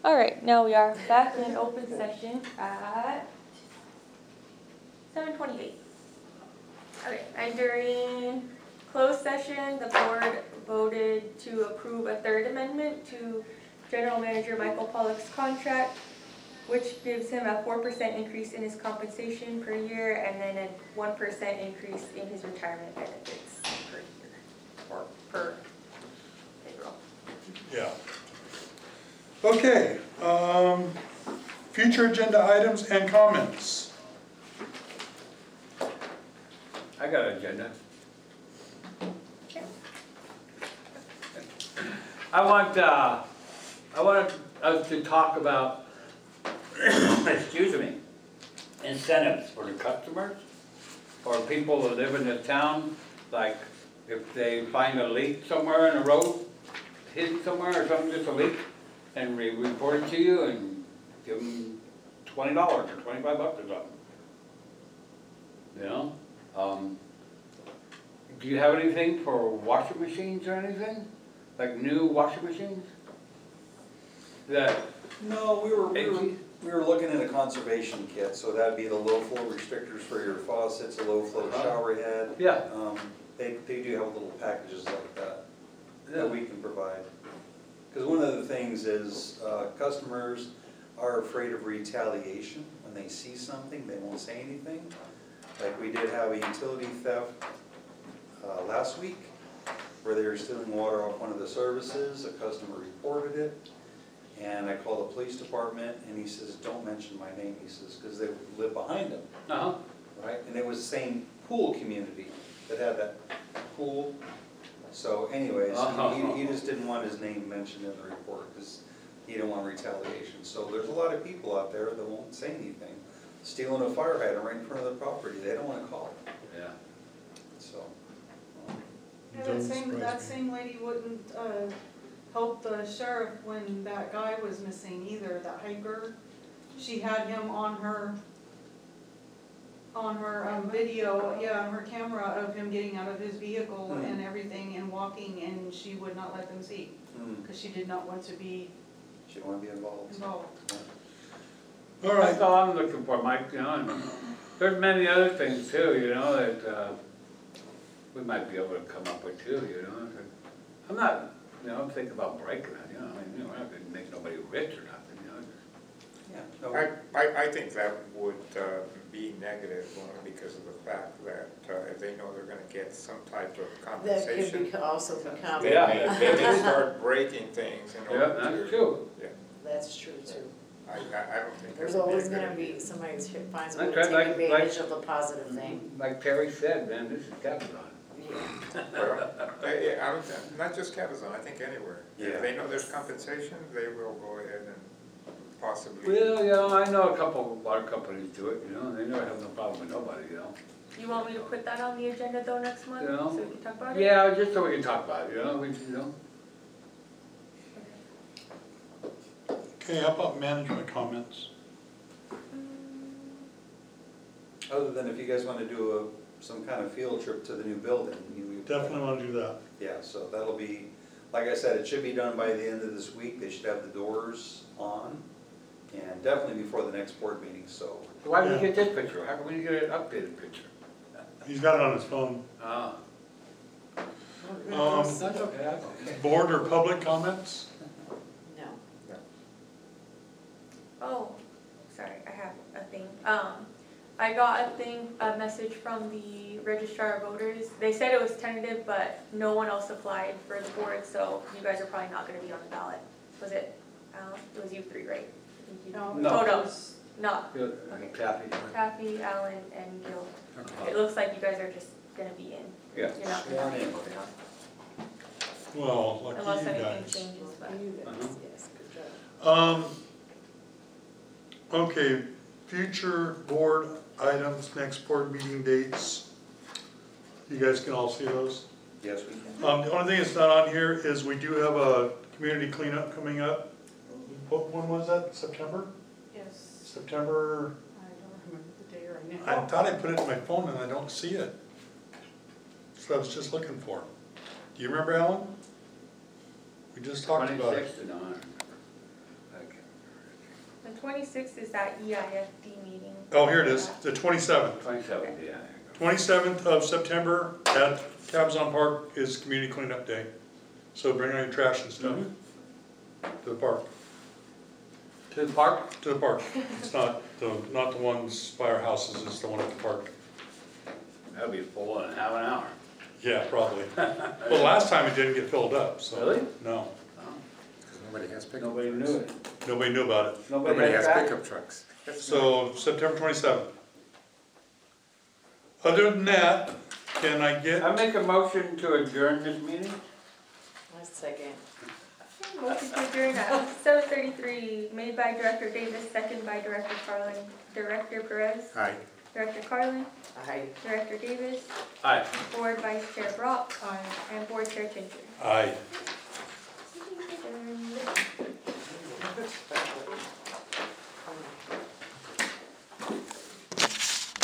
All right, now we are back in open session at 7:28. Okay, and during closed session, the board voted to approve a third amendment to General Manager Michael Pollock's contract, which gives him a 4% increase in his compensation per year and then a 1% increase in his retirement benefits per year, or per payroll. Yeah. Okay, future agenda items and comments. I got an agenda. Okay. I want us to talk about, excuse me, incentives for the customers or people that live in this town. Like if they find a leak somewhere in the road, hidden somewhere or something, just a leak, and we report it to you and give them $20 or $25 or something. You know? Do you have anything for washing machines or anything? Like new washing machines? That No, we were looking at a conservation kit, so that'd be the low flow restrictors for your faucets, a low flow shower head. Yeah. They do have little packages like that we can provide. Because one of the things is customers are afraid of retaliation. When they see something, they won't say anything. Like we did have a utility theft last week where they were stealing water off one of the services. A customer reported it. And I called the police department and he says, don't mention my name, he says, because they live behind him. Uh-huh. Right? And it was the same pool community that had that pool. So anyways, he just didn't want his name mentioned in the report because he didn't want retaliation. So there's a lot of people out there that won't say anything. Stealing a fire hydrant right in front of their property, they don't want to call. Yeah. So. Yeah, that same lady wouldn't help the sheriff when that guy was missing either, that hiker. She had him on her video, yeah, on her camera of him getting out of his vehicle and everything and walking, and she would not let them see because she did not want to be. She didn't want to be involved. All That's right. all I'm looking for, Mike, you know, and there's many other things too, you know, that we might be able to come up with too, you know. I'm not, you know, I'm thinking about breaking it, you know, I mean, you know, we're not going to make nobody rich or nothing, you know. Yeah. I think that would be negative because of the fact that if they know they're going to get some type of That compensation, could also become. they may start breaking things in order Yeah, to. that's true. Yeah, That's true too. I don't think. There's that would always a good gonna be idea. somebody who finds a way That's to right, take advantage of the positive thing. Like Terry said, man, this is Cabazon. Well, I don't, not just Cabazon, I think anywhere. Yeah. If they know there's compensation, they will go ahead and possibly. Well, you know, I know a couple water companies do it, you know, and they never have no problem with nobody, you know. You want me to put that on the agenda though next month, Yeah. so we can talk about it? Yeah, just so we can talk about it, you know, you know. Okay, how about management comments? Other than if you guys want to do some kind of field trip to the new building. Definitely want to do that. Yeah, so that'll be, like I said, it should be done by the end of this week. They should have the doors on. And definitely before the next board meeting, so. Why did we get this picture? How come we didn't get an updated picture? He's got it on his phone. Ah. Um, That's okay, that's okay. Board or public comments? No. Oh, sorry, I have a thing. I got a message from the registrar of voters. They said it was tentative, but no one else applied for the board, so you guys are probably not gonna be on the ballot. Was it, Alan? It was you three, right? I think you- No. Oh, no, not. Good, Okay. Kathy, Alan, and Gil. It looks like you guys are just gonna be in. Yeah. You're not gonna be voted on, Well, lucky unless you anything guys. changes, but. You guys, Uh-huh. yes, good job. Okay, future board items, next board meeting dates. You guys can all see those. Yes, we can. The only thing that's not on here is we do have a community cleanup coming up. When was that, September? Yes, September, I don't remember the day right I now. thought I put it in my phone and I don't see it. So I was just looking for it. Do you remember, Alan? We just talked about it. 26th, no, I don't remember. The 26th is that EIFD meeting. Oh, here it is, the 27th. 27th, yeah. 27th of September at Cabazon Park is Community Cleanup Day. So bring all your trash and stuff to the park. To the park? To the park. It's not the ones by our houses, it's the one at the park. That'll be full in half an hour. Yeah, probably. Well, last time it didn't get filled up, so. Really? No, Because nobody has pickup Nobody trucks. knew it. nobody knew about it. Nobody Nobody had has track? pickup trucks. So September 27th. Other than that, can I get, I make a motion to adjourn this meeting? A second. Motion to adjourn at 7:33, made by Director Davis, second by Director Carlin. Director Perez, Aye. Director Carlin, Aye. Director Davis, Aye. Board Vice Chair Brock, Aye. and Board Chair Tincher. aye. Special